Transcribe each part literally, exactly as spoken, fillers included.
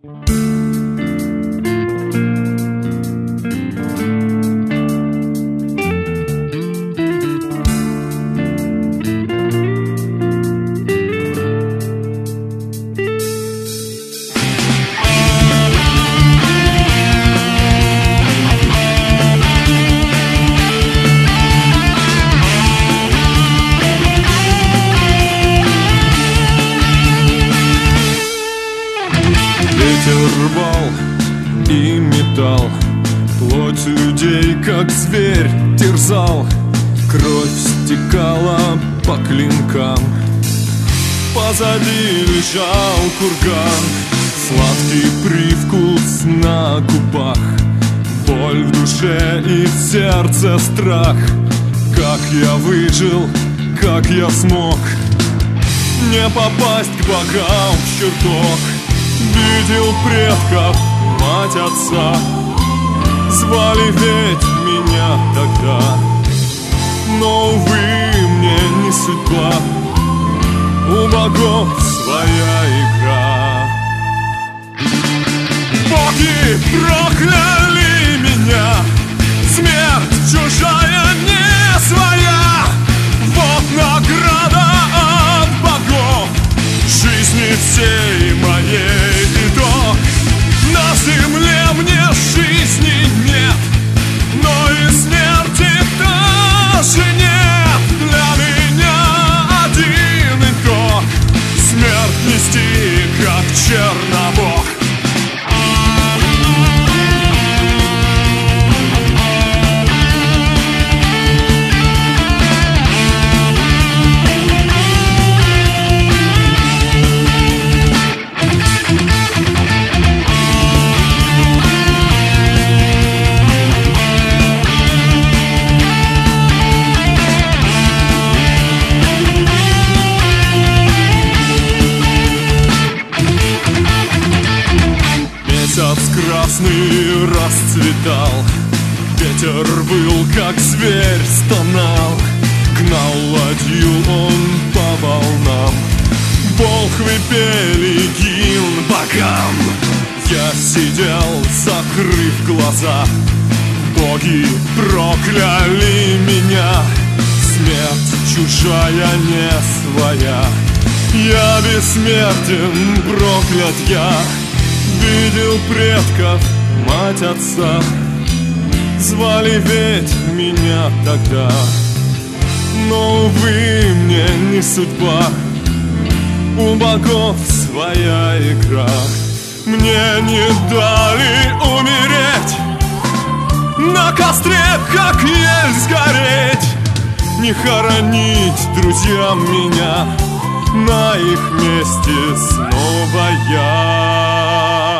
Рвал и метал, плоть людей, как зверь, терзал. Кровь стекала по клинкам, позади лежал курган. Сладкий привкус на губах, боль в душе и в сердце страх. Как я выжил, как я смог не попасть к богам в чертог. Видел предков, мать отца, звали ведь меня тогда. Но, увы, мне не судьба, у богов своя игра. Боги прокляли меня, смерть чужая, не своя. Вот награда от богов жизни всей моей итог. На земле мне жизни нет, но и смерти тоже нет. Для меня один итог — смерть нести, как Чернобог. Красный расцветал, ветер выл, как зверь стонал. Гнал ладью он по волнам, волхвы пели гимн богам. Я сидел, закрыв глаза, боги прокляли меня. Смерть чужая, не своя, я бессмертен, проклят я. Видел предков, мать отца, звали ведь меня тогда. Но, увы, мне не судьба, у богов своя игра. Мне не дали умереть, на костре, как ель, сгореть. Не хоронить друзьям меня, на их месте снова я.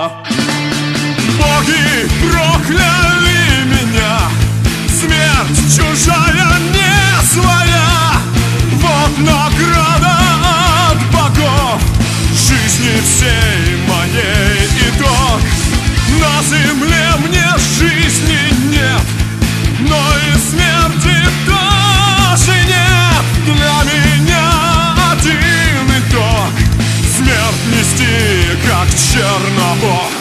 Боги прокляли меня, смерть чужая, не своя. Вот награда от богов жизни всей моей итог. На земле мне жизни нет, но и смерти тоже нет. Для меня один итог — смерть нести, как Чернобог.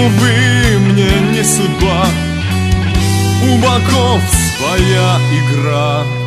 увы, мне не судьба, у богов своя игра.